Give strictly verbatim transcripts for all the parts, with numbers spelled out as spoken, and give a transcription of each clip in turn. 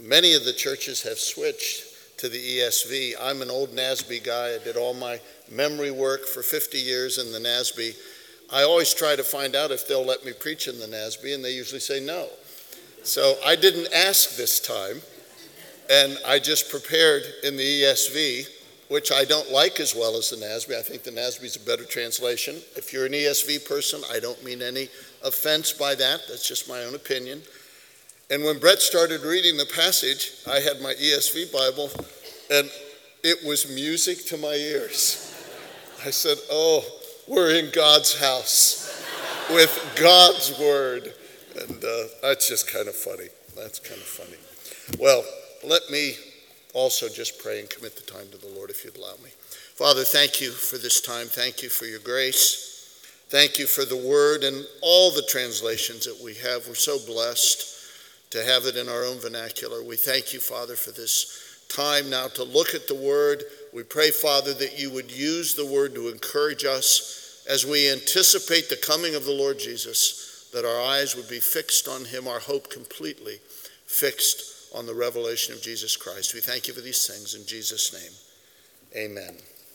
many of the churches have switched to the E S V. I'm an old N A S B guy. I did all my memory work for fifty years in the N A S B. I always try to find out if they'll let me preach in the N A S B, and they usually say no. So I didn't ask this time, and I just prepared in the E S V, which I don't like as well as the N A S B. I think the N A S B is a better translation. If you're an E S V person, I don't mean any offense by that. That's just my own opinion. And when Brett started reading the passage, I had my E S V Bible, and it was music to my ears. I said, oh, we're in God's house with God's word. And uh, that's just kind of funny. That's kind of funny. Well, let me also just pray and commit the time to the Lord, if you'd allow me. Father, thank you for this time. Thank you for your grace. Thank you for the word and all the translations that we have. We're so blessed to have it in our own vernacular. We thank you, Father, for this time now to look at the word. We pray, Father, that you would use the word to encourage us as we anticipate the coming of the Lord Jesus, that our eyes would be fixed on him, our hope completely fixed on the revelation of Jesus Christ. We thank you for these things in Jesus' name. Amen.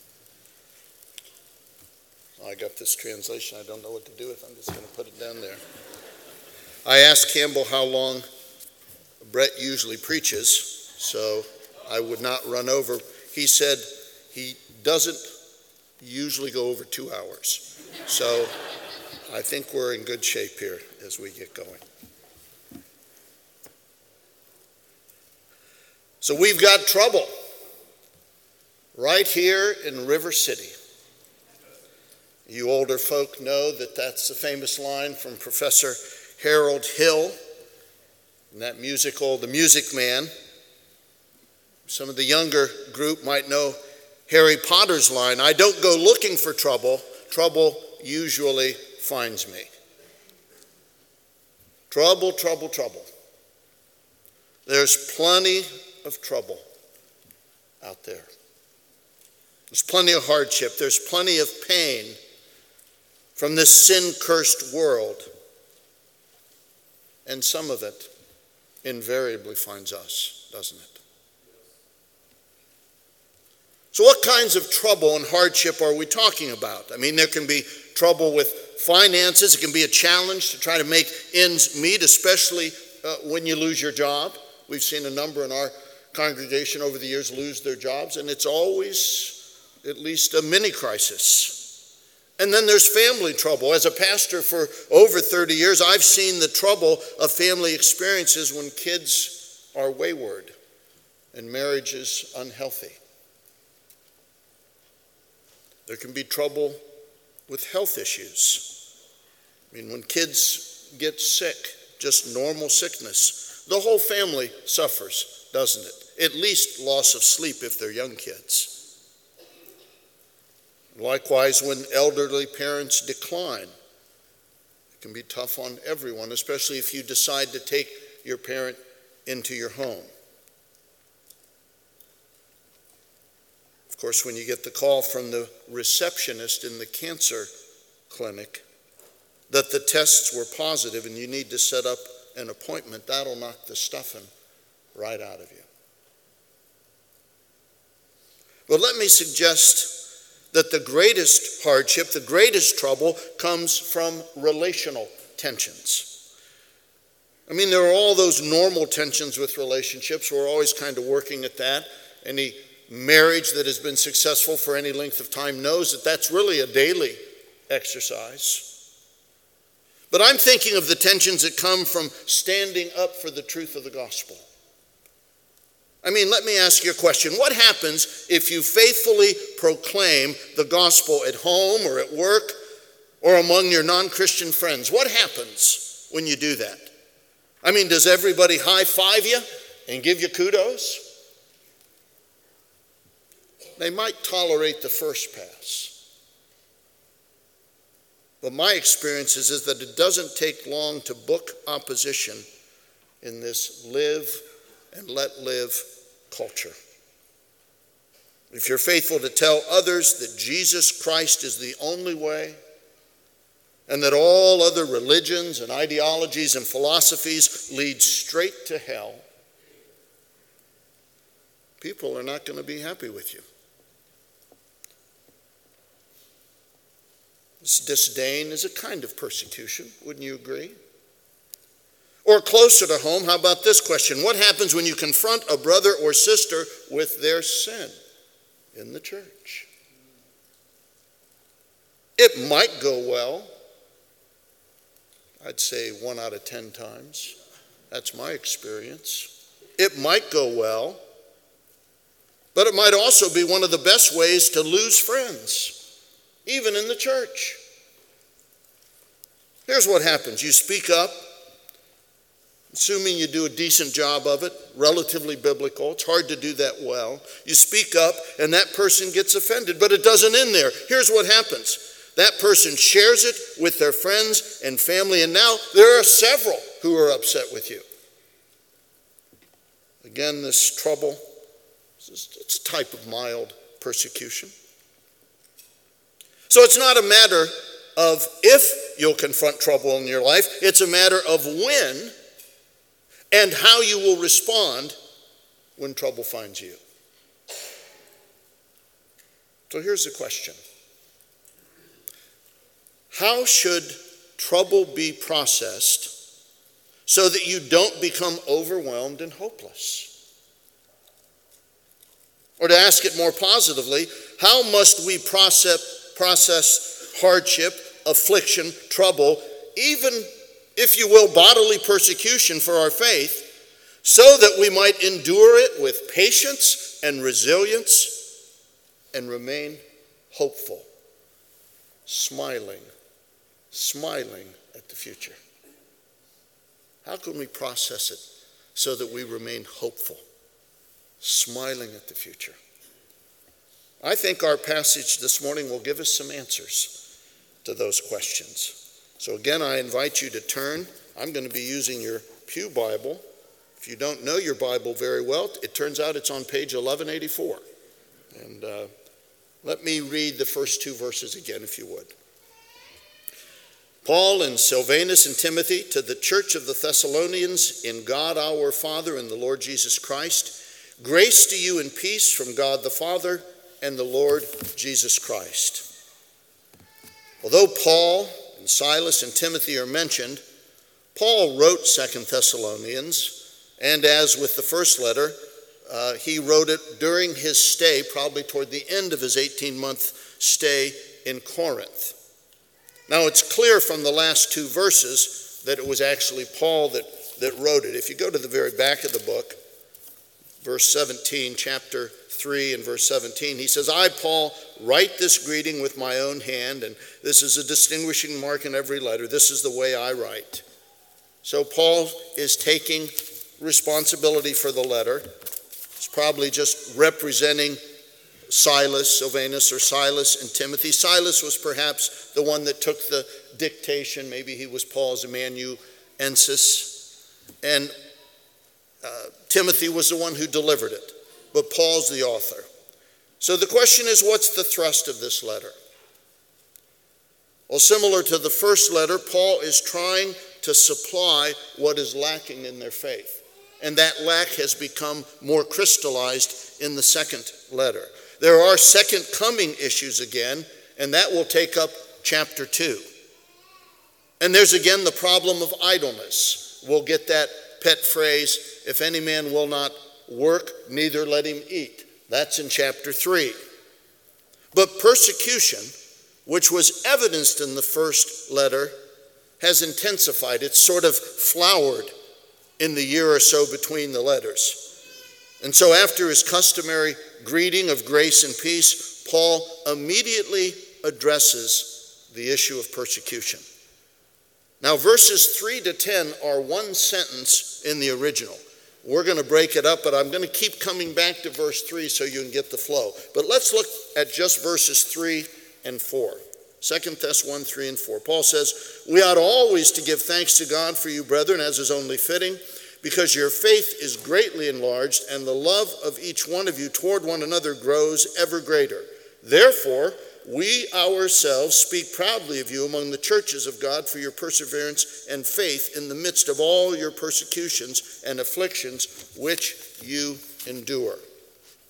I got this translation. I don't know what to do with it. I'm just going to put it down there. I asked Campbell how long Brett usually preaches, so I would not run over. He said he doesn't usually go over two hours. So I think we're in good shape here as we get going. So we've got trouble right here in River City. You older folk know that that's the famous line from Professor Harold Hill in that musical, The Music Man. Some of the younger group might know Harry Potter's line, I don't go looking for trouble, trouble usually finds me. Trouble, trouble, trouble. There's plenty of trouble out there. There's plenty of hardship. There's plenty of pain from this sin-cursed world. And some of it invariably finds us, doesn't it? So what kinds of trouble and hardship are we talking about? I mean, there can be trouble with finances. It can be a challenge to try to make ends meet, especially uh, when you lose your job. We've seen a number in our congregation over the years lose their jobs, and it's always at least a mini crisis. And then there's family trouble. As a pastor for over thirty years, I've seen the trouble of family experiences when kids are wayward and marriage is unhealthy. There can be trouble with health issues. I mean, when kids get sick, just normal sickness, the whole family suffers, doesn't it? At least loss of sleep if they're young kids. Likewise, when elderly parents decline, it can be tough on everyone, especially if you decide to take your parent into your home. Of course, when you get the call from the receptionist in the cancer clinic that the tests were positive and you need to set up an appointment, that'll knock the stuffing right out of you. Well, let me suggest that the greatest hardship, the greatest trouble, comes from relational tensions. I mean, there are all those normal tensions with relationships. We're always kind of working at that. Any marriage that has been successful for any length of time knows that that's really a daily exercise. But I'm thinking of the tensions that come from standing up for the truth of the gospel. I mean, let me ask you a question. What happens if you faithfully proclaim the gospel at home or at work or among your non-Christian friends? What happens when you do that? I mean, does everybody high-five you and give you kudos? They might tolerate the first pass. But my experience is, is that it doesn't take long to book opposition in this live and let live culture. If you're faithful to tell others that Jesus Christ is the only way and that all other religions and ideologies and philosophies lead straight to hell, people are not going to be happy with you. This disdain is a kind of persecution, wouldn't you agree? Or closer to home, how about this question? What happens when you confront a brother or sister with their sin in the church? It might go well. I'd say one out of ten times. That's my experience. It might go well, but it might also be one of the best ways to lose friends, even in the church. Here's what happens. You speak up, assuming you do a decent job of it, relatively biblical. It's hard to do that well. You speak up, and that person gets offended, but it doesn't end there. Here's what happens. That person shares it with their friends and family, and now there are several who are upset with you. Again, this trouble, it's a type of mild persecution. So it's not a matter of if you'll confront trouble in your life, it's a matter of when and how you will respond when trouble finds you. So here's the question. How should trouble be processed so that you don't become overwhelmed and hopeless? Or to ask it more positively, how must we process, process hardship, affliction, trouble, even, if you will, bodily persecution for our faith, so that we might endure it with patience and resilience and remain hopeful, smiling, smiling at the future? How can we process it so that we remain hopeful, smiling at the future? I think our passage this morning will give us some answers to those questions. So again, I invite you to turn. I'm going to be using your Pew Bible. If you don't know your Bible very well, it turns out it's on page eleven eighty-four. And uh, let me read the first two verses again, if you would. Paul and Silvanus and Timothy, to the church of the Thessalonians, in God our Father and the Lord Jesus Christ, grace to you and peace from God the Father and the Lord Jesus Christ. Although Paul and Silas and Timothy are mentioned, Paul wrote Second Thessalonians, and as with the first letter, uh, he wrote it during his stay, probably toward the end of his eighteen-month stay in Corinth. Now, it's clear from the last two verses that it was actually Paul that, that wrote it. If you go to the very back of the book, verse seventeen, chapter three and verse seventeen, he says, I, Paul, write this greeting with my own hand, and this is a distinguishing mark in every letter. This is the way I write. So Paul is taking responsibility for the letter. It's probably just representing Silas, Silvanus, or Silas and Timothy. Silas was perhaps the one that took the dictation. Maybe he was Paul's amanuensis. And uh, Timothy was the one who delivered it. But Paul's the author. So the question is, what's the thrust of this letter? Well, similar to the first letter, Paul is trying to supply what is lacking in their faith. And that lack has become more crystallized in the second letter. There are second coming issues again, and that will take up chapter two. And there's again the problem of idleness. We'll get that pet phrase, if any man will not work, neither let him eat. That's in chapter three. But persecution, which was evidenced in the first letter, has intensified. It's sort of flowered in the year or so between the letters. And so after his customary greeting of grace and peace, Paul immediately addresses the issue of persecution. Now, verses three to ten are one sentence in the original. We're going to break it up, but I'm going to keep coming back to verse three so you can get the flow. But let's look at just verses three and four. Second Thess one, three, and four. Paul says, we ought always to give thanks to God for you, brethren, as is only fitting, because your faith is greatly enlarged, and the love of each one of you toward one another grows ever greater. Therefore, we ourselves speak proudly of you among the churches of God for your perseverance and faith in the midst of all your persecutions and afflictions which you endure.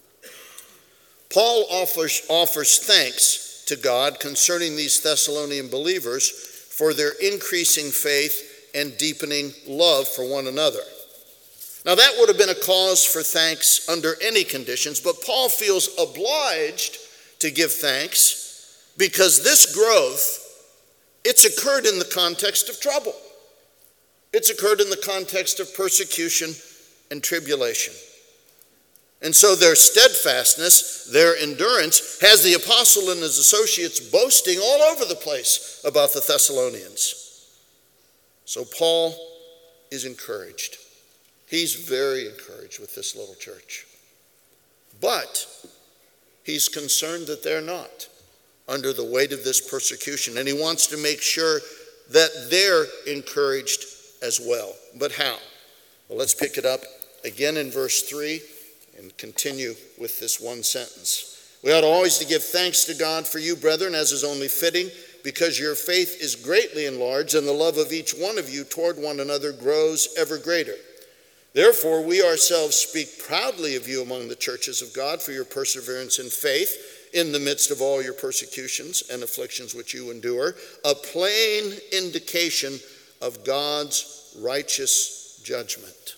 Paul offers, offers thanks to God concerning these Thessalonian believers for their increasing faith and deepening love for one another. Now, that would have been a cause for thanks under any conditions, but Paul feels obliged to give thanks because this growth, it's occurred in the context of trouble. It's occurred in the context of persecution and tribulation. And so their steadfastness, their endurance, has the apostle and his associates boasting all over the place about the Thessalonians. So Paul is encouraged. He's very encouraged with this little church. But he's concerned that they're not under the weight of this persecution. And he wants to make sure that they're encouraged as well. But how? Well, let's pick it up again in verse three and continue with this one sentence. We ought always to give thanks to God for you, brethren, as is only fitting, because your faith is greatly enlarged, and the love of each one of you toward one another grows ever greater. Therefore, we ourselves speak proudly of you among the churches of God for your perseverance in faith in the midst of all your persecutions and afflictions which you endure, a plain indication of God's righteous judgment.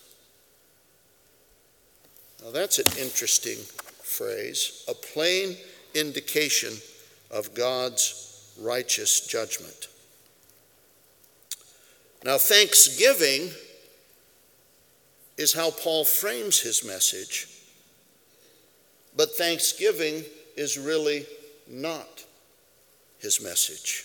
Now that's an interesting phrase, a plain indication of God's righteous judgment. Now, thanksgiving is how Paul frames his message, but thanksgiving is really not his message.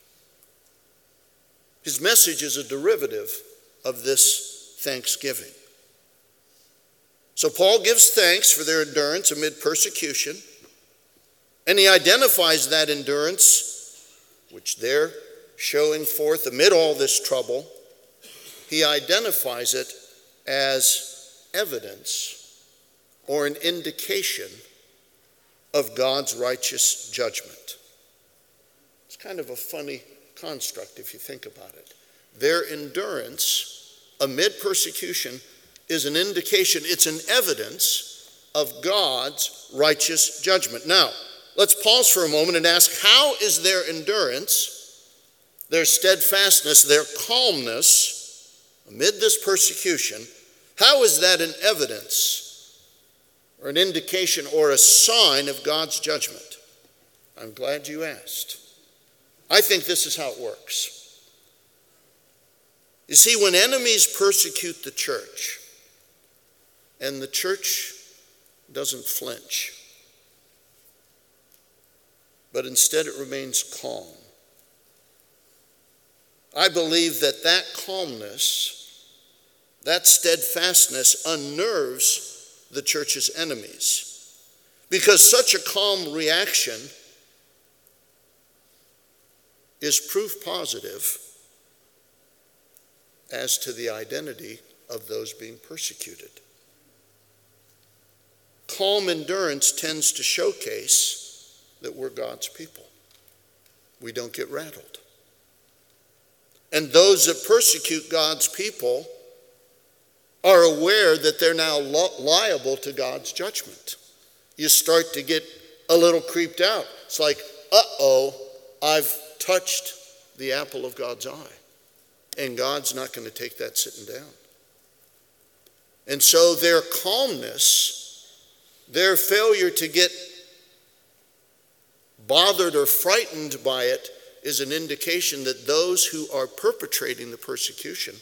His message is a derivative of this thanksgiving. So Paul gives thanks for their endurance amid persecution, and he identifies that endurance, which they're showing forth amid all this trouble. He identifies it as evidence or an indication of God's righteous judgment. It's kind of a funny construct if you think about it. Their endurance amid persecution is an indication, it's an evidence of God's righteous judgment. Now, let's pause for a moment and ask, how is their endurance, their steadfastness, their calmness amid this persecution, how is that an evidence or an indication or a sign of God's judgment? I'm glad you asked. I think this is how it works. You see, when enemies persecute the church, and the church doesn't flinch, but instead it remains calm, I believe that that calmness, that steadfastness unnerves the church's enemies, because such a calm reaction is proof positive as to the identity of those being persecuted. Calm endurance tends to showcase that we're God's people. We don't get rattled. And those that persecute God's people are aware that they're now liable to God's judgment. You start to get a little creeped out. It's like, uh-oh, I've touched the apple of God's eye. And God's not going to take that sitting down. And so their calmness, their failure to get bothered or frightened by it, is an indication that those who are perpetrating the persecution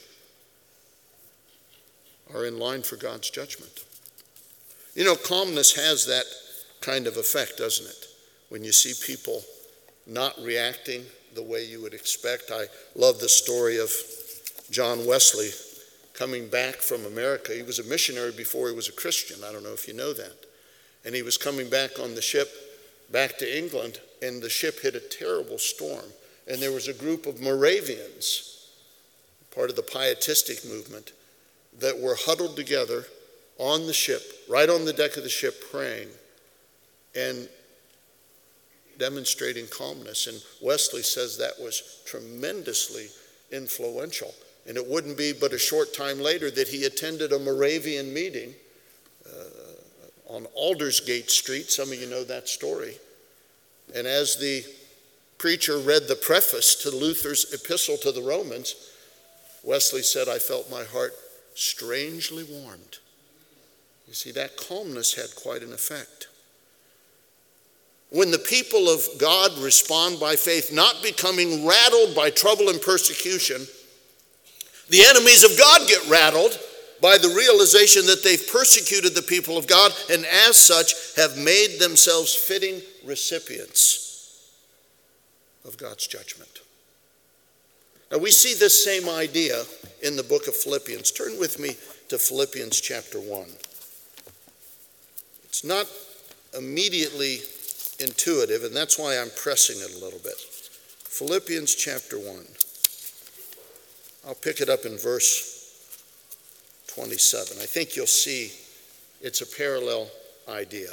are in line for God's judgment. You know, calmness has that kind of effect, doesn't it? When you see people not reacting the way you would expect. I love the story of John Wesley coming back from America. He was a missionary before he was a Christian. I don't know if you know that. And he was coming back on the ship back to England, and the ship hit a terrible storm. And there was a group of Moravians, part of the Pietistic movement, that were huddled together on the ship, right on the deck of the ship, praying and demonstrating calmness. And Wesley says that was tremendously influential. And it wouldn't be but a short time later that he attended a Moravian meeting uh, on Aldersgate Street. Some of you know that story. And as the preacher read the preface to Luther's epistle to the Romans, Wesley said, I felt my heart strangely warmed. You see, that calmness had quite an effect. When the people of God respond by faith, not becoming rattled by trouble and persecution, the enemies of God get rattled by the realization that they've persecuted the people of God and as such have made themselves fitting recipients of God's judgment. Now we see this same idea in the book of Philippians. Turn with me to Philippians chapter one. It's not immediately intuitive, and that's why I'm pressing it a little bit. Philippians chapter one. I'll pick it up in verse twenty-seven. I think you'll see it's a parallel idea.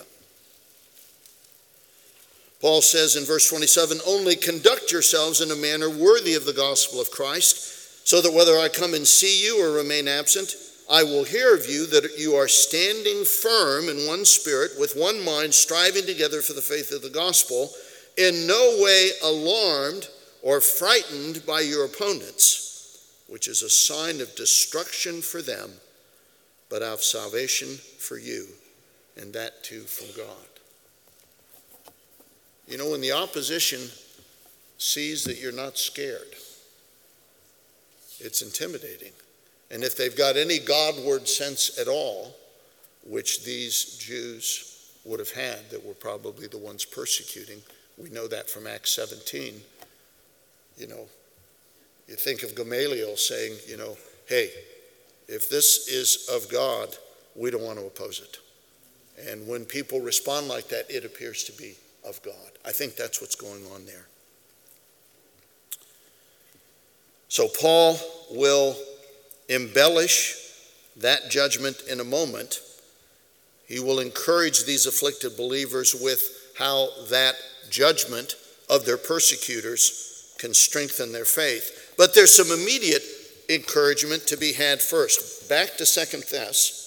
Paul says in verse twenty-seven, only conduct yourselves in a manner worthy of the gospel of Christ, so that whether I come and see you or remain absent, I will hear of you that you are standing firm in one spirit, with one mind, striving together for the faith of the gospel, in no way alarmed or frightened by your opponents, which is a sign of destruction for them, but of salvation for you, and that too from God. You know, when the opposition sees that you're not scared, it's intimidating. And if they've got any Godward sense at all, which these Jews would have had that were probably the ones persecuting, we know that from Acts seventeen. You know, you think of Gamaliel saying, you know, hey, if this is of God, we don't want to oppose it. And when people respond like that, it appears to be of God. I think that's what's going on there. So Paul will embellish that judgment in a moment. He will encourage these afflicted believers with how that judgment of their persecutors can strengthen their faith. But there's some immediate encouragement to be had first. Back to Second Thess.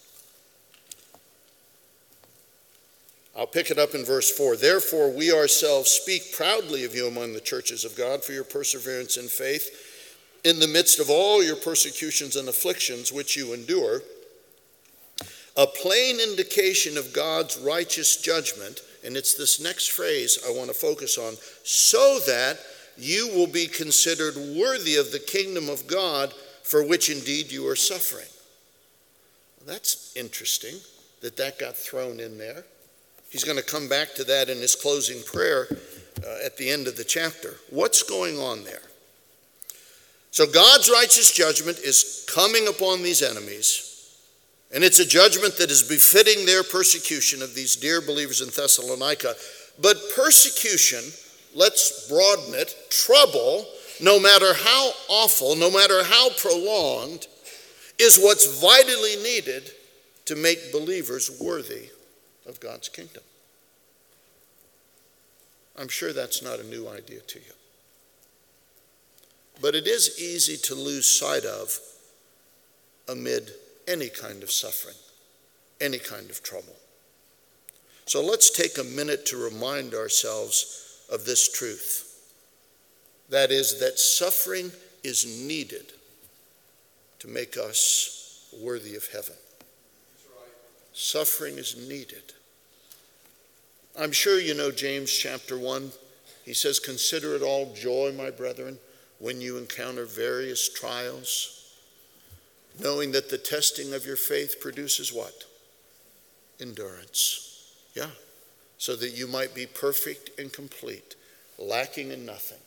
I'll pick it up in verse four. Therefore, we ourselves speak proudly of you among the churches of God for your perseverance in faith, in the midst of all your persecutions and afflictions which you endure, a plain indication of God's righteous judgment, and it's this next phrase I want to focus on, so that you will be considered worthy of the kingdom of God, for which indeed you are suffering. Well, that's interesting that that got thrown in there. He's going to come back to that in his closing prayer uh, at the end of the chapter. What's going on there? So God's righteous judgment is coming upon these enemies, and it's a judgment that is befitting their persecution of these dear believers in Thessalonica. But persecution, let's broaden it, trouble, no matter how awful, no matter how prolonged, is what's vitally needed to make believers worthy of God's kingdom. I'm sure that's not a new idea to you. But it is easy to lose sight of amid any kind of suffering, any kind of trouble. So let's take a minute to remind ourselves of this truth. That is, that suffering is needed to make us worthy of heaven. Suffering is needed. I'm sure you know James chapter one. He says, consider it all joy, my brethren, when you encounter various trials, knowing that the testing of your faith produces what? Endurance. Yeah. So that you might be perfect and complete, lacking in nothing.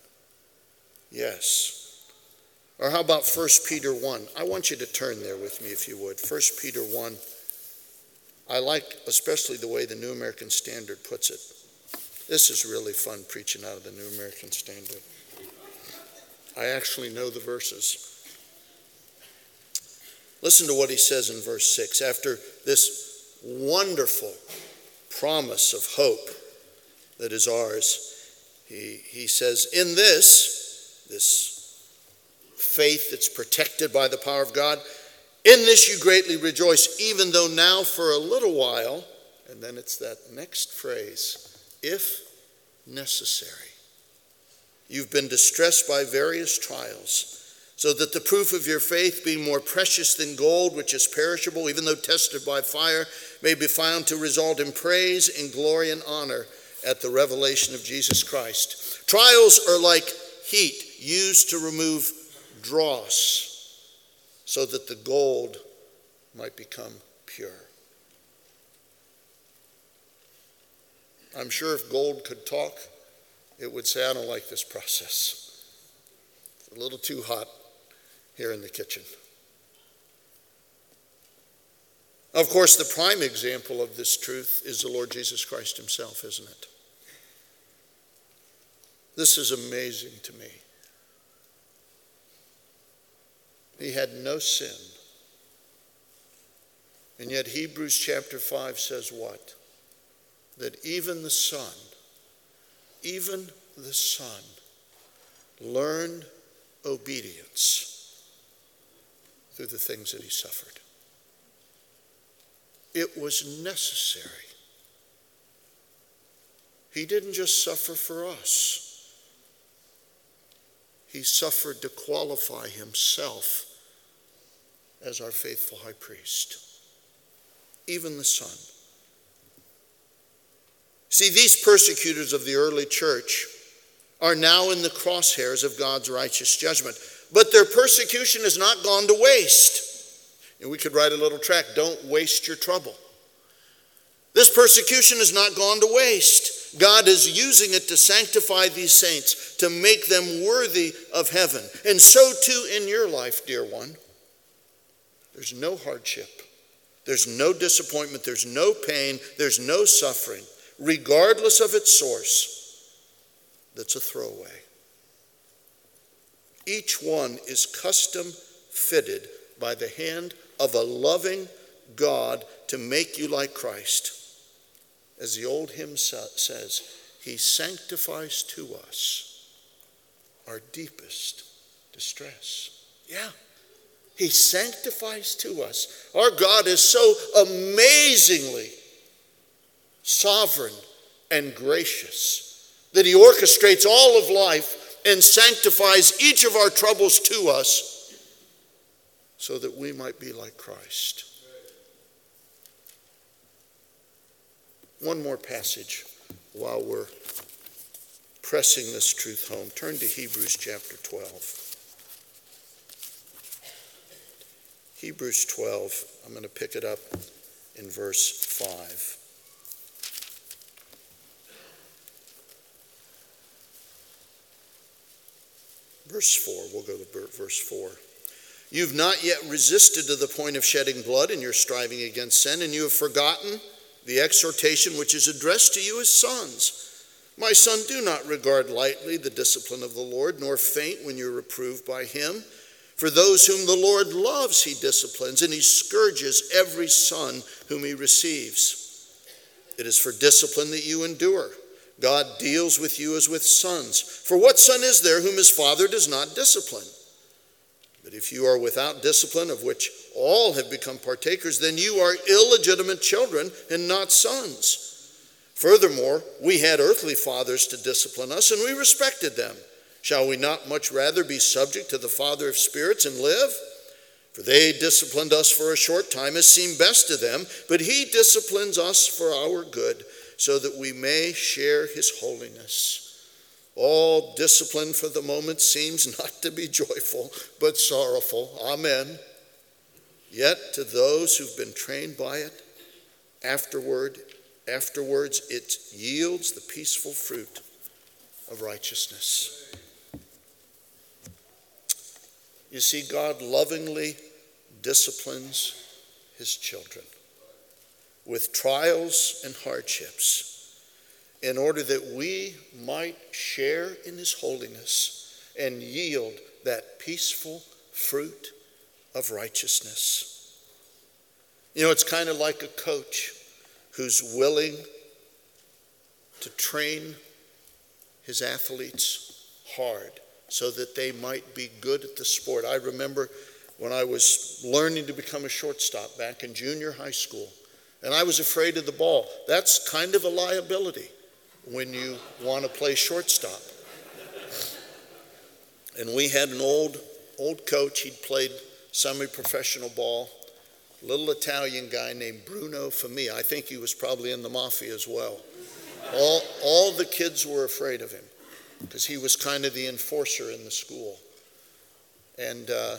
Yes. Or how about First Peter one? I want you to turn there with me if you would. First Peter one. I like especially the way the New American Standard puts it. This is really fun preaching out of the New American Standard. I actually know the verses. Listen to what he says in verse six. After this wonderful promise of hope that is ours, he, he says, in this, this faith that's protected by the power of God, in this you greatly rejoice, even though now for a little while, And then it's that next phrase, if necessary. You've been distressed by various trials, so that the proof of your faith, being more precious than gold, which is perishable, even though tested by fire, may be found to result in praise and glory and honor at the revelation of Jesus Christ. Trials are like heat used to remove dross, so that the gold might become pure. I'm sure if gold could talk, it would say, I don't like this process. It's a little too hot here in the kitchen. Of course, the prime example of this truth is the Lord Jesus Christ himself, isn't it? This is amazing to me. He had no sin. And yet Hebrews chapter five says what? That even the Son, even the Son learned obedience through the things that he suffered. It was necessary. He didn't just suffer for us. He suffered to qualify himself as our faithful high priest. Even the Son. See, these persecutors of the early church are now in the crosshairs of God's righteous judgment. But their persecution has not gone to waste. And we could write a little tract, don't waste your trouble. This persecution has not gone to waste. God is using it to sanctify these saints, to make them worthy of heaven. And so too in your life, dear one. There's no hardship. There's no disappointment. There's no pain. There's no suffering, regardless of its source, that's a throwaway. Each one is custom fitted by the hand of a loving God to make you like Christ. As the old hymn says, he sanctifies to us our deepest distress. Yeah, he sanctifies to us. Our God is so amazingly sovereign and gracious that he orchestrates all of life and sanctifies each of our troubles to us so that we might be like Christ. One more passage while we're pressing this truth home. Turn to Hebrews chapter twelve. Hebrews twelve, I'm going to pick it up in verse five. Verse four, we'll go to verse four. You've not yet resisted to the point of shedding blood in your striving against sin, and you have forgotten the exhortation which is addressed to you as sons. My son, do not regard lightly the discipline of the Lord, nor faint when you're reproved by him. For those whom the Lord loves, he disciplines, and he scourges every son whom he receives. It is for discipline that you endure. God deals with you as with sons. For what son is there whom his father does not discipline? But if you are without discipline, of which all have become partakers, then you are illegitimate children and not sons. Furthermore, we had earthly fathers to discipline us, and we respected them. Shall we not much rather be subject to the Father of spirits and live? For they disciplined us for a short time as seemed best to them, but he disciplines us for our good, so that we may share his holiness. All discipline for the moment seems not to be joyful, but sorrowful. Amen. Yet to those who've been trained by it, afterward, afterwards it yields the peaceful fruit of righteousness. You see, God lovingly disciplines his children with trials and hardships, in order that we might share in his holiness and yield that peaceful fruit of righteousness. You know, it's kind of like a coach who's willing to train his athletes hard so that they might be good at the sport. I remember when I was learning to become a shortstop back in junior high school, And I was afraid of the ball. That's kind of a liability when you want to play shortstop. And we had an old, old coach. He'd played semi-professional ball, a little Italian guy named Bruno Famia. I think he was probably in the mafia as well. All, all the kids were afraid of him because he was kind of the enforcer in the school. And, uh,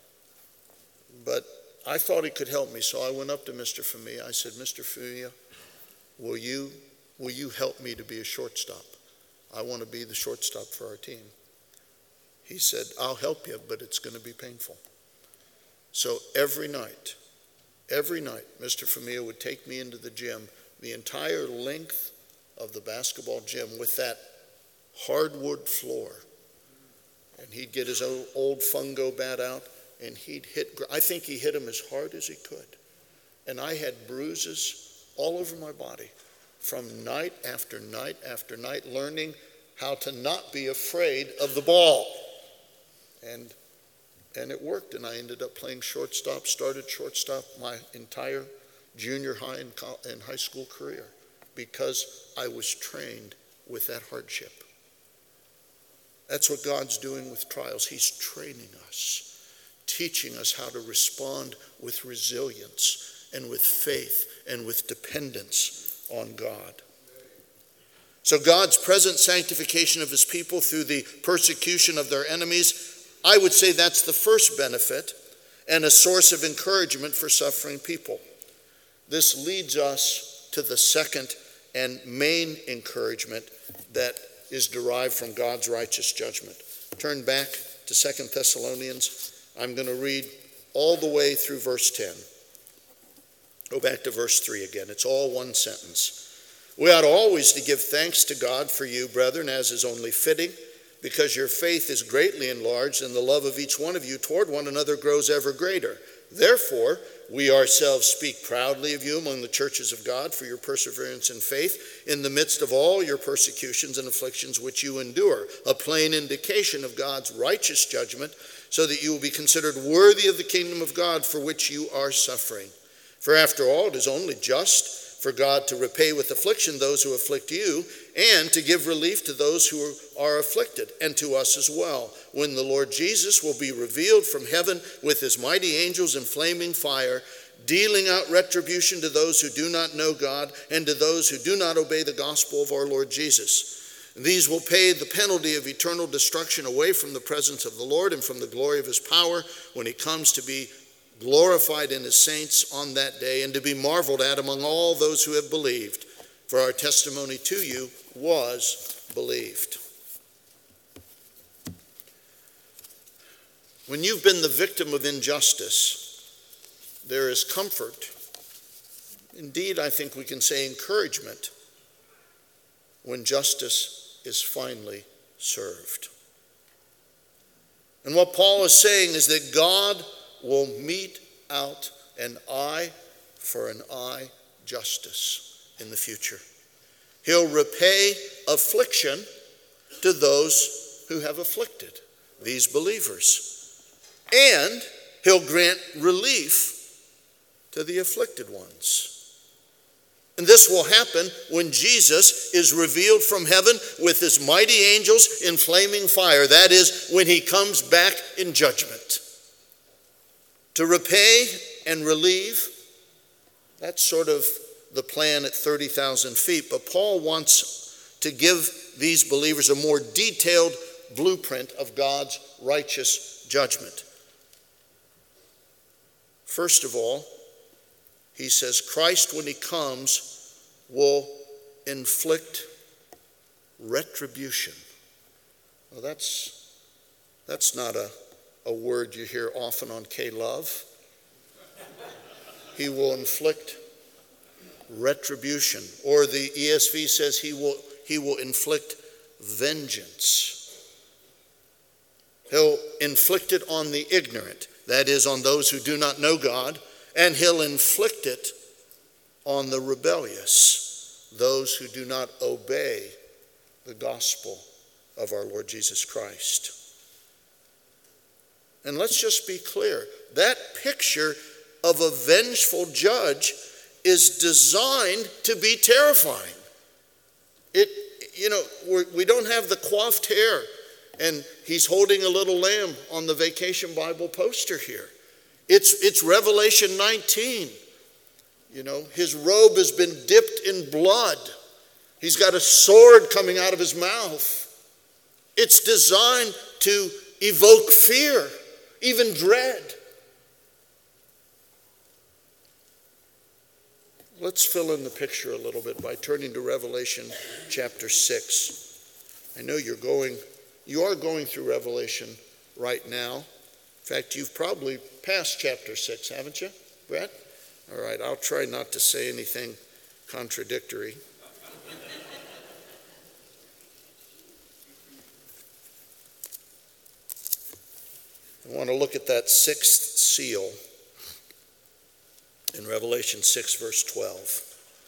but I thought he could help me, so I went up to Mister Famia. I said, Mister Famia, will you, will you help me to be a shortstop? I want to be the shortstop for our team. He said, I'll help you, but it's going to be painful. So every night, every night, Mister Famia would take me into the gym, the entire length of the basketball gym with that hardwood floor. And he'd get his old, old fungo bat out, and he'd hit, I think he hit him as hard as he could. And I had bruises all over my body from night after night after night, learning how to not be afraid of the ball. And and it worked, and I ended up playing shortstop, started shortstop my entire junior high and, and high school career because I was trained with that hardship. That's what God's doing with trials. He's training us, teaching us how to respond with resilience and with faith and with dependence on God. So God's present sanctification of his people through the persecution of their enemies, I would say that's the first benefit and a source of encouragement for suffering people. This leads us to the second and main encouragement that is derived from God's righteous judgment. Turn back to Second Thessalonians. I'm going to read all the way through verse ten. Go back to verse three again. It's all one sentence. We ought always to give thanks to God for you, brethren, as is only fitting, because your faith is greatly enlarged, and the love of each one of you toward one another grows ever greater. Therefore, we ourselves speak proudly of you among the churches of God for your perseverance and faith in the midst of all your persecutions and afflictions which you endure, a plain indication of God's righteous judgment, so that you will be considered worthy of the kingdom of God for which you are suffering. For after all, it is only just for God to repay with affliction those who afflict you, and to give relief to those who are afflicted, and to us as well, when the Lord Jesus will be revealed from heaven with his mighty angels in flaming fire, dealing out retribution to those who do not know God, and to those who do not obey the gospel of our Lord Jesus. These will pay the penalty of eternal destruction away from the presence of the Lord and from the glory of his power when he comes to be glorified in his saints on that day, and to be marveled at among all those who have believed. For our testimony to you was believed. When you've been the victim of injustice, there is comfort. Indeed, I think we can say encouragement when justice is finally served. And what Paul is saying is that God will mete out an eye for an eye justice in the future. He'll repay affliction to those who have afflicted these believers. And he'll grant relief to the afflicted ones. And this will happen when Jesus is revealed from heaven with his mighty angels in flaming fire. That is, when he comes back in judgment. To repay and relieve, that's sort of the plan at thirty thousand feet. But Paul wants to give these believers a more detailed blueprint of God's righteous judgment. First of all, he says Christ, when he comes, will inflict retribution. Well, that's, that's not a A word you hear often on K-Love. He will inflict retribution. Or the E S V says he will, he will inflict vengeance. He'll inflict it on the ignorant, that is, on those who do not know God, and he'll inflict it on the rebellious, those who do not obey the gospel of our Lord Jesus Christ. And let's just be clear, that picture of a vengeful judge is designed to be terrifying. It, you know, we're, we don't have the coiffed hair, and he's holding a little lamb on the Vacation Bible poster here. It's, it's Revelation nineteen. You know, his robe has been dipped in blood. He's got a sword coming out of his mouth. It's designed to evoke fear, even dread. Let's fill in the picture a little bit by turning to Revelation chapter six. I know you're going, you are going through Revelation right now. In fact, you've probably passed chapter six, haven't you, Brett? All right, I'll try not to say anything contradictory. I want to look at that sixth seal in Revelation six, verse twelve.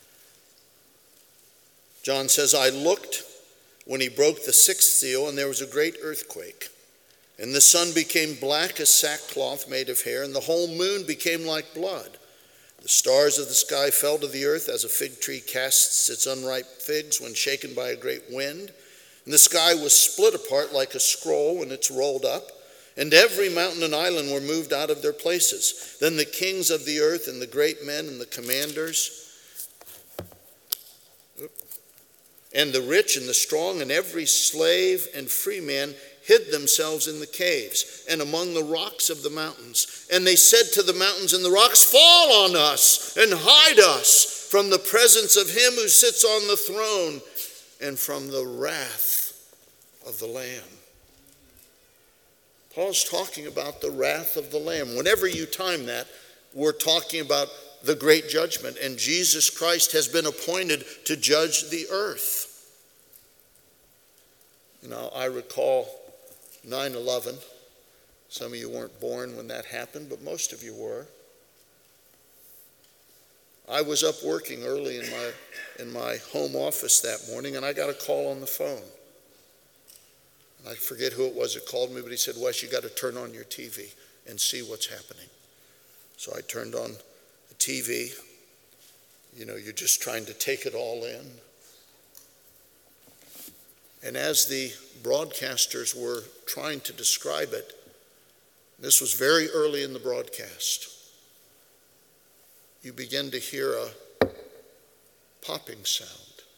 John says, I looked when he broke the sixth seal, and there was a great earthquake. And the sun became black as sackcloth made of hair, and the whole moon became like blood. The stars of the sky fell to the earth as a fig tree casts its unripe figs when shaken by a great wind. And the sky was split apart like a scroll when it's rolled up. And every mountain and island were moved out of their places. Then the kings of the earth and the great men and the commanders and the rich and the strong and every slave and free man hid themselves in the caves and among the rocks of the mountains. And they said to the mountains and the rocks, fall on us and hide us from the presence of him who sits on the throne and from the wrath of the Lamb. Paul's talking about the wrath of the Lamb. Whenever you time that, we're talking about the great judgment, and Jesus Christ has been appointed to judge the earth. You know, I recall nine eleven. Some of you weren't born when that happened, but most of you were. I was up working early in my, in my home office that morning, and I got a call on the phone. I forget who it was that called me, but he said, Wes, you got to turn on your T V and see what's happening. So I turned on the T V. You know, you're just trying to take it all in. And as the broadcasters were trying to describe it, this was very early in the broadcast, you begin to hear a popping sound.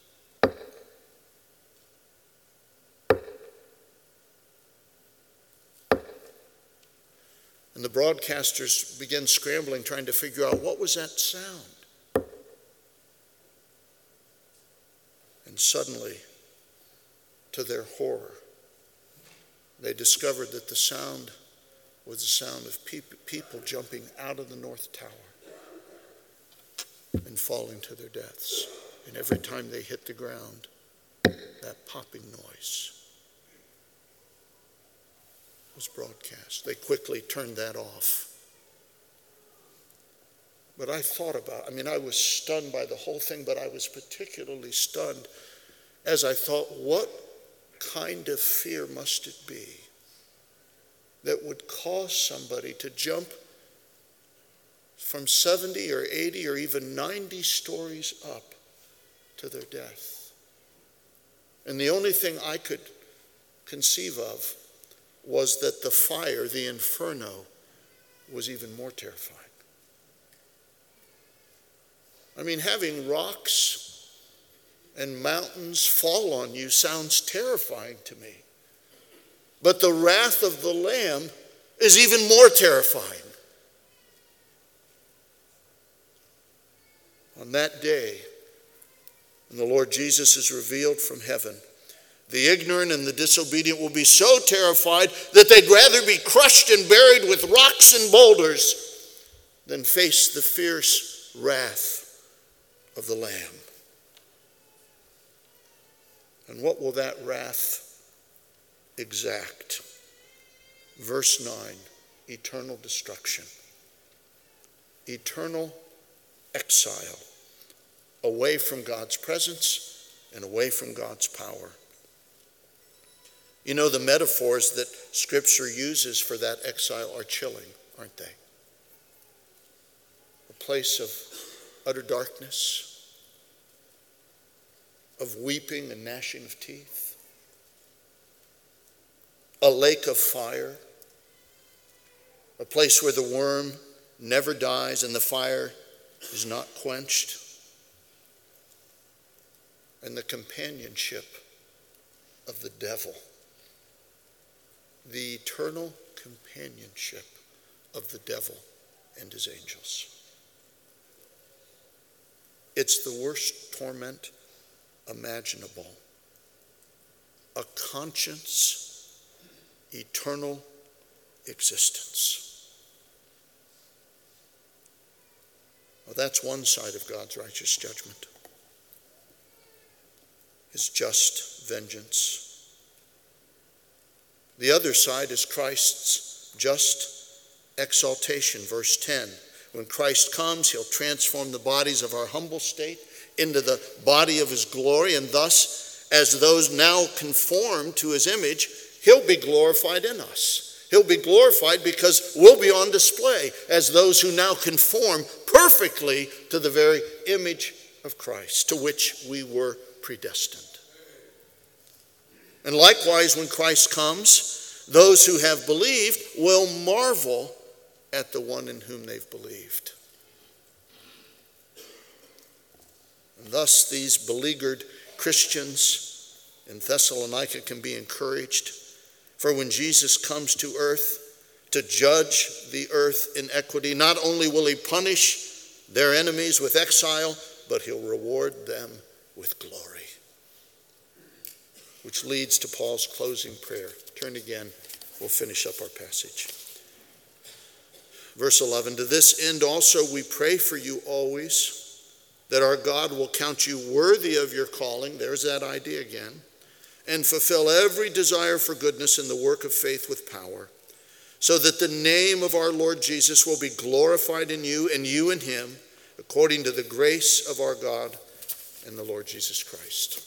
And the broadcasters began scrambling, trying to figure out what was that sound. And suddenly, to their horror, they discovered that the sound was the sound of people jumping out of the North Tower and falling to their deaths. And every time they hit the ground, that popping noise was broadcast. They quickly turned that off. But I thought about, I mean, I was stunned by the whole thing, but I was particularly stunned as I thought, what kind of fear must it be that would cause somebody to jump from seventy or eighty or even ninety stories up to their death? And the only thing I could conceive of was that the fire, the inferno, was even more terrifying. I mean, having rocks and mountains fall on you sounds terrifying to me. But the wrath of the Lamb is even more terrifying. On that day, when the Lord Jesus is revealed from heaven, the ignorant and the disobedient will be so terrified that they'd rather be crushed and buried with rocks and boulders than face the fierce wrath of the Lamb. And what will that wrath exact? Verse nine, eternal destruction, eternal exile, away from God's presence and away from God's power. You know, the metaphors that Scripture uses for that exile are chilling, aren't they? A place of utter darkness, of weeping and gnashing of teeth, a lake of fire, a place where the worm never dies and the fire is not quenched, and the companionship of the devil, the eternal companionship of the devil and his angels. It's the worst torment imaginable. A conscience, eternal existence. Well, that's one side of God's righteous judgment. His just vengeance. The other side is Christ's just exaltation. Verse ten. When Christ comes, he'll transform the bodies of our humble state into the body of his glory, and thus, as those now conform to his image, he'll be glorified in us. He'll be glorified because we'll be on display as those who now conform perfectly to the very image of Christ, to which we were predestined. And likewise, when Christ comes, those who have believed will marvel at the one in whom they've believed. And thus, these beleaguered Christians in Thessalonica can be encouraged. For when Jesus comes to earth to judge the earth in equity, not only will he punish their enemies with exile, but he'll reward them with glory. Which leads to Paul's closing prayer. Turn again, we'll finish up our passage. Verse eleven, to this end also we pray for you always, that our God will count you worthy of your calling, there's that idea again, and fulfill every desire for goodness in the work of faith with power, so that the name of our Lord Jesus will be glorified in you and you in him, according to the grace of our God and the Lord Jesus Christ.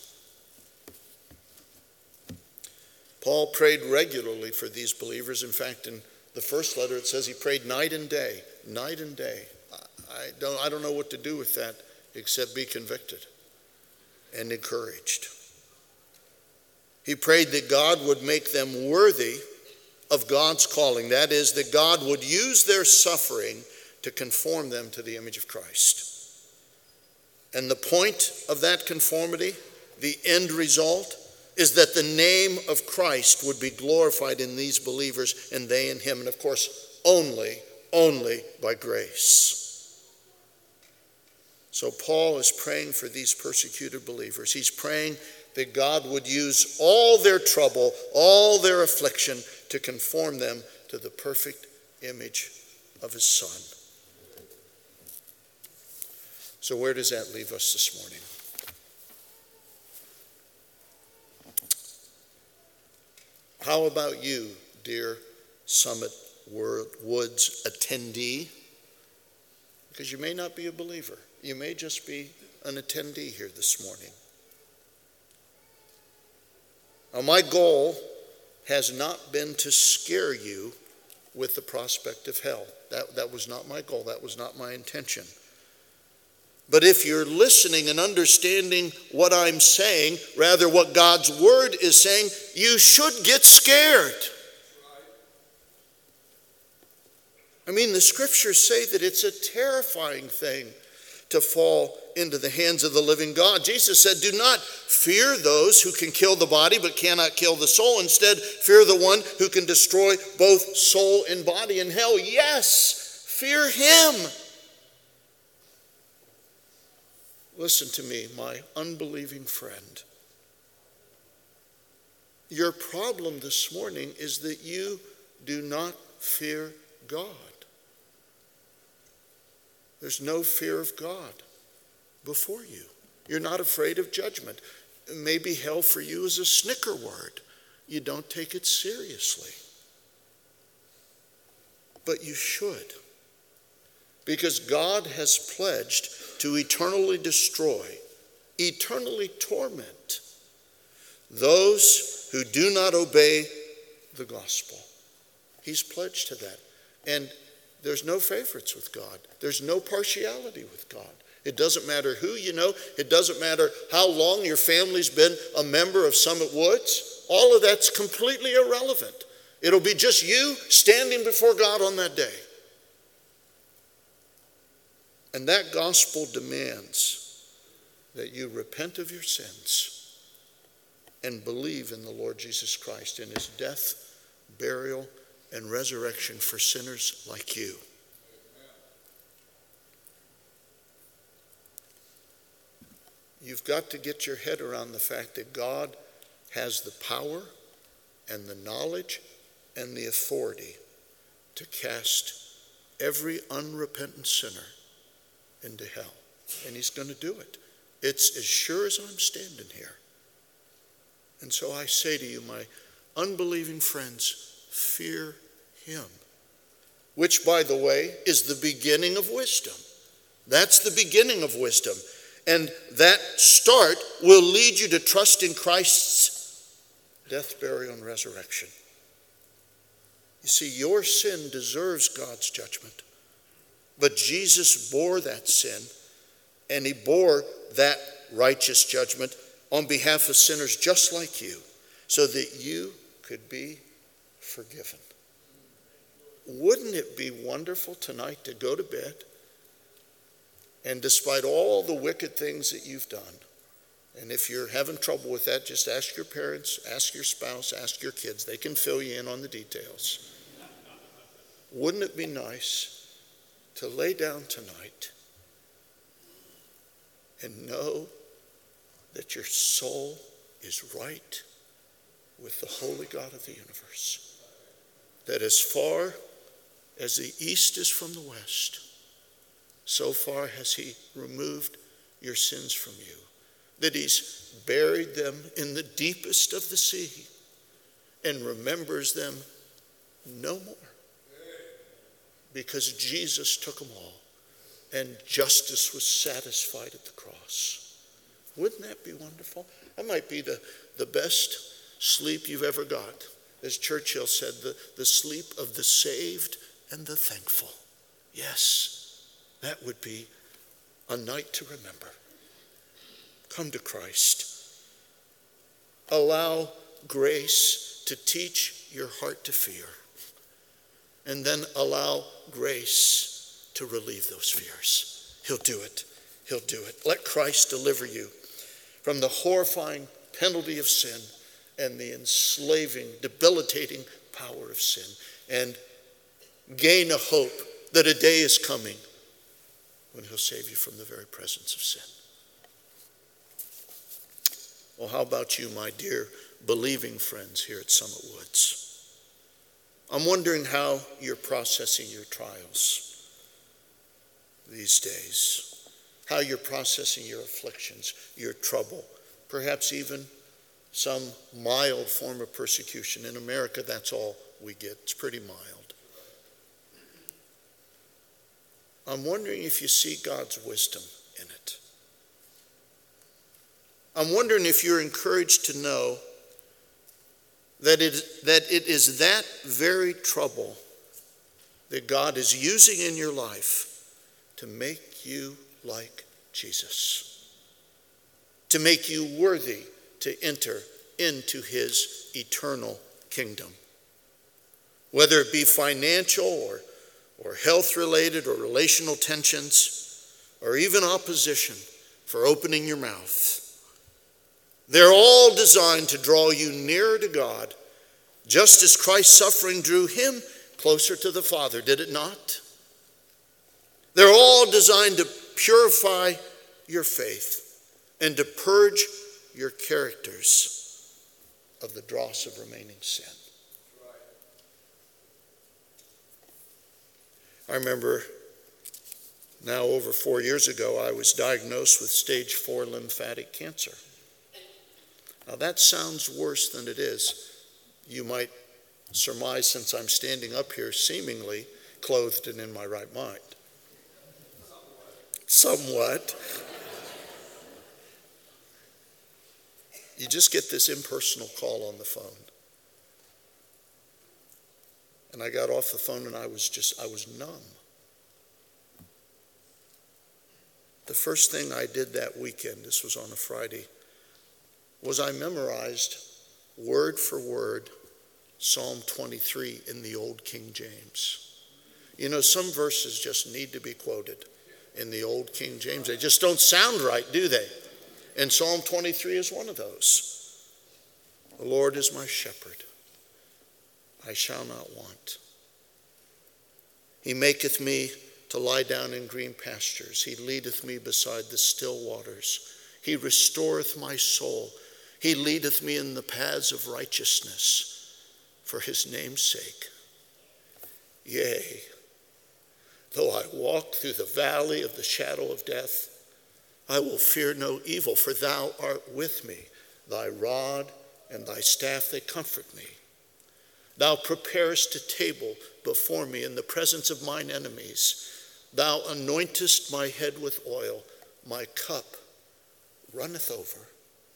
Paul prayed regularly for these believers. In fact, in the first letter it says he prayed night and day, night and day. I don't, I don't know what to do with that except be convicted and encouraged. He prayed that God would make them worthy of God's calling. That is, that God would use their suffering to conform them to the image of Christ. And the point of that conformity, the end result, is that the name of Christ would be glorified in these believers and they in him. And of course, only, only by grace. So Paul is praying for these persecuted believers. He's praying that God would use all their trouble, all their affliction to conform them to the perfect image of his Son. So where does that leave us this morning? How about you, dear Summit Woods attendee? Because you may not be a believer. You may just be an attendee here this morning. Now, my goal has not been to scare you with the prospect of hell. That, that was not my goal. That was not my intention. But if you're listening and understanding what I'm saying, rather what God's word is saying, you should get scared. I mean, the scriptures say that it's a terrifying thing to fall into the hands of the living God. Jesus said, do not fear those who can kill the body but cannot kill the soul. Instead, fear the one who can destroy both soul and body in hell. Yes, fear him. Listen to me, my unbelieving friend. Your problem this morning is that you do not fear God. There's no fear of God before you. You're not afraid of judgment. Maybe hell for you is a snicker word. You don't take it seriously. But you should. Because God has pledged to eternally destroy, eternally torment those who do not obey the gospel. He's pledged to that. And there's no favorites with God. There's no partiality with God. It doesn't matter who you know. It doesn't matter how long your family's been a member of Summit Woods. All of that's completely irrelevant. It'll be just you standing before God on that day. And that gospel demands that you repent of your sins and believe in the Lord Jesus Christ, in his death, burial, and resurrection for sinners like you. You've got to get your head around the fact that God has the power and the knowledge and the authority to cast every unrepentant sinner into hell. And he's going to do it. It's as sure as I'm standing here. And so I say to you, my unbelieving friends, fear him. Which, by the way, is the beginning of wisdom. That's the beginning of wisdom. And that start will lead you to trust in Christ's death, burial, and resurrection. You see, your sin deserves God's judgment. But Jesus bore that sin, and he bore that righteous judgment on behalf of sinners just like you, so that you could be forgiven. Wouldn't it be wonderful tonight to go to bed, and despite all the wicked things that you've done, and if you're having trouble with that, just ask your parents, ask your spouse, ask your kids. They can fill you in on the details. Wouldn't it be nice to lay down tonight and know that your soul is right with the holy God of the universe? That as far as the east is from the west, so far has he removed your sins from you. That he's buried them in the deepest of the sea and remembers them no more. Because Jesus took them all and justice was satisfied at the cross. Wouldn't that be wonderful? That might be the, the best sleep you've ever got. As Churchill said, the, the sleep of the saved and the thankful. Yes, that would be a night to remember. Come to Christ. Allow grace to teach your heart to fear. And then allow grace to relieve those fears. He'll do it. He'll do it. Let Christ deliver you from the horrifying penalty of sin and the enslaving, debilitating power of sin. And gain a hope that a day is coming when he'll save you from the very presence of sin. Well, how about you, my dear believing friends here at Summit Woods? I'm wondering how you're processing your trials these days, how you're processing your afflictions, your trouble, perhaps even some mild form of persecution. In America, that's all we get. It's pretty mild. I'm wondering if you see God's wisdom in it. I'm wondering if you're encouraged to know that it, that it is that very trouble that God is using in your life to make you like Jesus, to make you worthy to enter into his eternal kingdom. Whether it be financial or, or health-related or relational tensions, or even opposition for opening your mouth. They're all designed to draw you nearer to God, just as Christ's suffering drew him closer to the Father, did it not? They're all designed to purify your faith and to purge your characters of the dross of remaining sin. I remember now over four years ago, I was diagnosed with stage four lymphatic cancer. Now that sounds worse than it is. You might surmise, since I'm standing up here seemingly clothed and in my right mind. Somewhat. You just get this impersonal call on the phone. And I got off the phone and I was just, I was numb. the first thing I did that weekend, this was on a Friday, was I memorized word for word Psalm twenty-three in the Old King James. You know, some verses just need to be quoted in the Old King James. They just don't sound right, do they? And Psalm twenty-three is one of those. The Lord is my shepherd. I shall not want. He maketh me to lie down in green pastures. He leadeth me beside the still waters. He restoreth my soul. He leadeth me in the paths of righteousness for his name's sake. Yea, though I walk through the valley of the shadow of death, I will fear no evil, for thou art with me. Thy rod and thy staff, they comfort me. Thou preparest a table before me in the presence of mine enemies. Thou anointest my head with oil. My cup runneth over.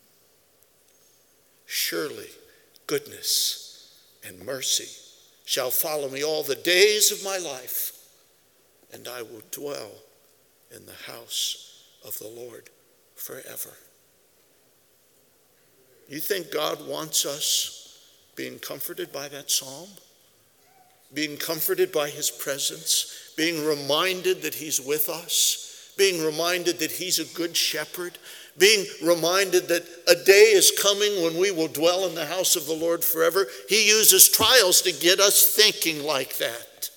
Surely goodness and mercy shall follow me all the days of my life, and I will dwell in the house of the Lord forever. You think God wants us being comforted by that psalm? Being comforted by his presence? Being reminded that he's with us? Being reminded that he's a good shepherd? Being reminded that a day is coming when we will dwell in the house of the Lord forever? He uses trials to get us thinking like that.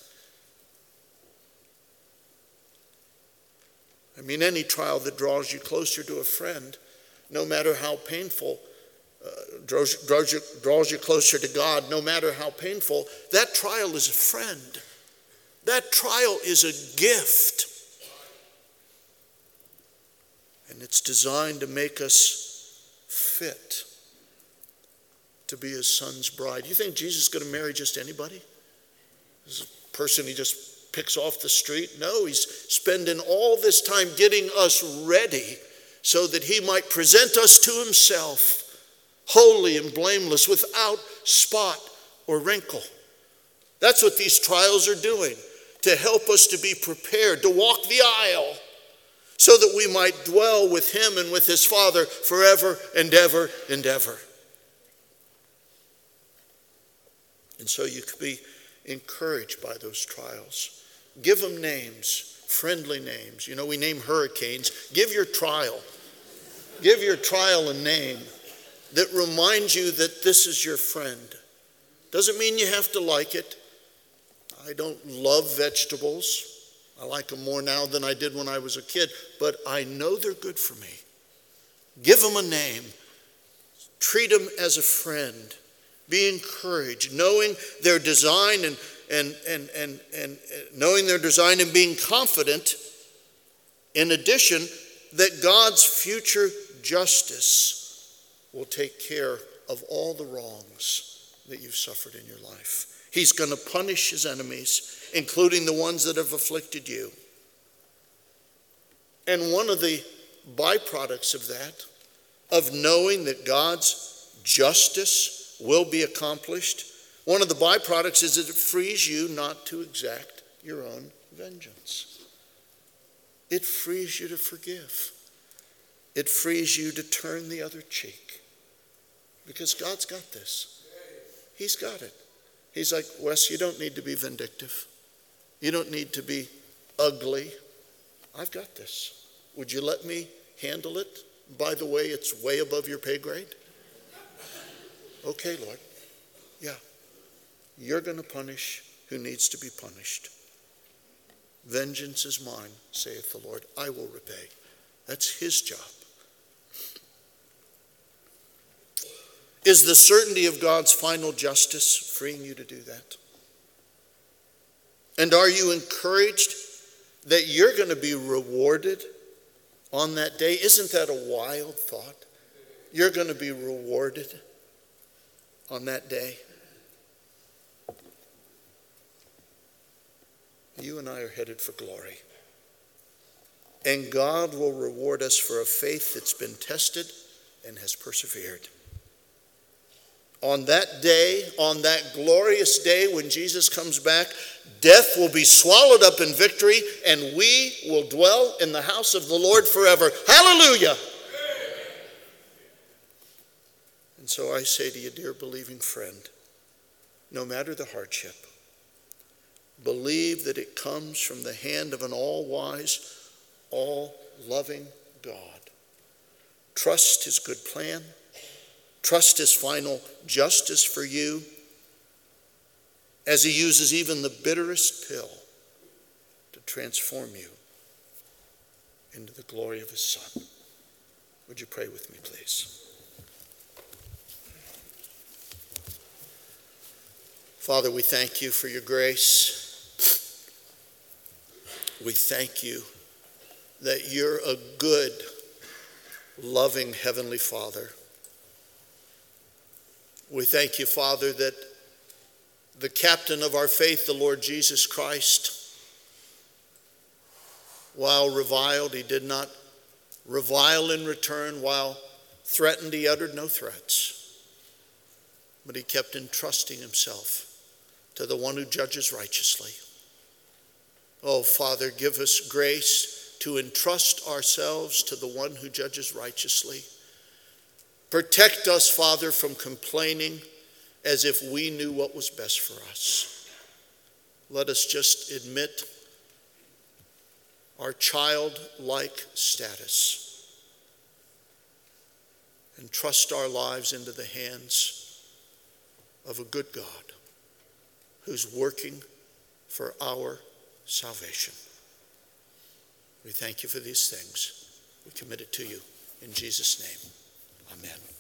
I mean, any trial that draws you closer to a friend, no matter how painful, uh, draws, draws, you, draws you closer to God, no matter how painful, that trial is a friend. That trial is a gift. And it's designed to make us fit to be his son's bride. You think Jesus is going to marry just anybody? This is a person he just picks off the street? No, he's spending all this time getting us ready so that he might present us to himself, holy and blameless, without spot or wrinkle. That's what these trials are doing, to help us to be prepared, to walk the aisle, so that we might dwell with him and with his Father forever and ever and ever. And so you could be encouraged by those trials. Give them names, friendly names. You know, we name hurricanes. Give your trial. Give your trial a name that reminds you that this is your friend. Doesn't mean you have to like it. I don't love vegetables. I like them more now than I did when I was a kid, but I know they're good for me. Give them a name. Treat them as a friend. Be encouraged, knowing their design and, and, and, and, and knowing their design and being confident, in addition, that God's future justice will take care of all the wrongs that you've suffered in your life. He's going to punish his enemies, including the ones that have afflicted you. And one of the byproducts of that, of knowing that God's justice will be accomplished, one of the byproducts is that it frees you not to exact your own vengeance. It frees you to forgive. It frees you to turn the other cheek. Because God's got this. He's got it. He's like, Wes, you don't need to be vindictive. You don't need to be ugly. I've got this. Would you let me handle it? By the way, it's way above your pay grade. Okay, Lord. Yeah. You're going to punish who needs to be punished. Vengeance is mine, saith the Lord. I will repay. That's his job. Is the certainty of God's final justice freeing you to do that? And are you encouraged that you're going to be rewarded on that day? Isn't that a wild thought? You're going to be rewarded on that day. You and I are headed for glory. And God will reward us for a faith that's been tested and has persevered. on that day, on that glorious day when Jesus comes back, death will be swallowed up in victory, and we will dwell in the house of the Lord forever. Hallelujah! And so I say to you, dear believing friend, no matter the hardship, believe that it comes from the hand of an all-wise, all-loving God. Trust his good plan. Trust his final justice for you as he uses even the bitterest pill to transform you into the glory of his Son. Would you pray with me, please? Father, we thank you for your grace. We thank you that you're a good, loving Heavenly Father. We thank you, Father, that the captain of our faith, the Lord Jesus Christ, while reviled, he did not revile in return. While threatened, he uttered no threats. But he kept entrusting himself to the one who judges righteously. Oh, Father, give us grace to entrust ourselves to the one who judges righteously. Protect us, Father, from complaining as if we knew what was best for us. Let us just admit our childlike status and trust our lives into the hands of a good God who's working for our salvation. We thank you for these things. We commit it to you in Jesus' name. Amen.